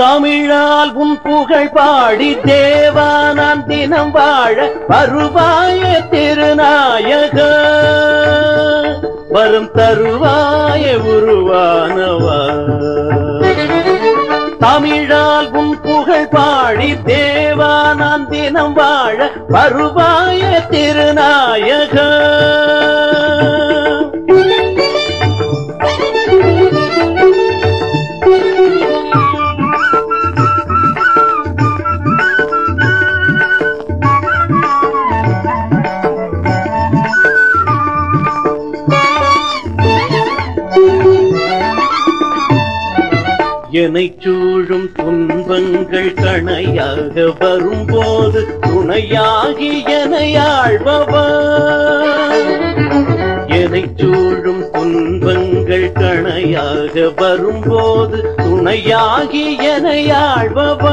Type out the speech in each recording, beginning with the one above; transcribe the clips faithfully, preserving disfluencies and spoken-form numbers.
தமிழால் உன் புகழ் பாடி தேவா நான் தினம் வாழ வருவாய திருநாயக வரும் தருவாய உருவானவா தமிழால் உன் புகழ் பாடி தேவா நான் தினம் வாழ வருவாய திருநாயக என்னை சூழும் துன்பங்கள் கணையாக வரும்போது துணையாகி எனையாழ்பவா என்னை சூழும் துன்பங்கள் கணையாக வரும்போது துணையாகி எனையாழ்பவா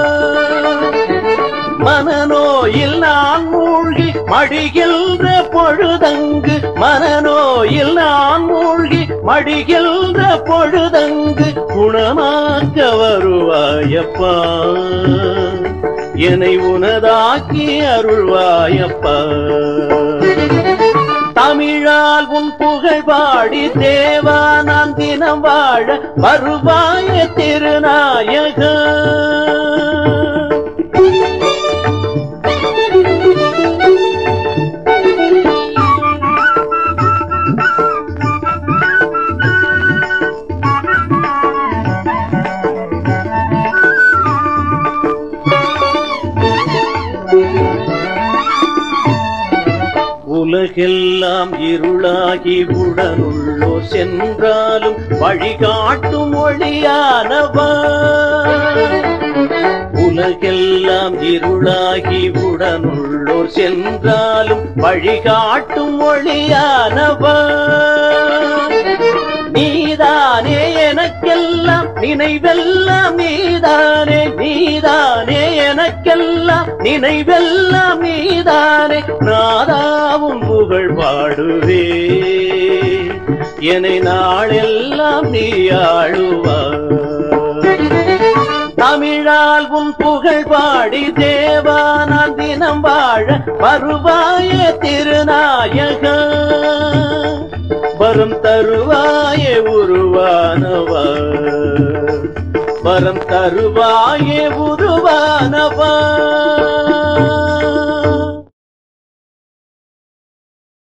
மனநோயில் நான் மூழ்கி மடிகின்ற பொழுதங்கு மனநோயில் நான் மூழ்கி மடிகின்ற பொழுதங்கு குணமாக்க வருவாயப்பா என்னை உனதாக்கி அருள்வாயப்பா தமிழால் உன் புகழ் பாடி தேவா நான் தினம் வாழ வருவாய திருநாயக உலகெல்லாம் இருளாகி உடனுள்ளோ சென்றாலும் வழிகாட்டும் ஒளியானவா உலகெல்லாம் இருளாகி உடனுள்ளோ சென்றாலும் வழிகாட்டும் ஒளியானவா நீதானே எனக்கெல்லாம் நினைவெல்லாம் நீதானே நீதானே எனக்கெல்லாம் நினைவெல்லாம் நீதானே நாதாவும் புகழ் பாடுவே என்னை நாளெல்லாம் நீ ஆளுவாய் தமிழால் உன் புகழ் பாடி தேவா நான் தினம் வாழ வருவாய திருநாயக வரம் தருவாய உருவானவா வரம் தருவாய உருவானவா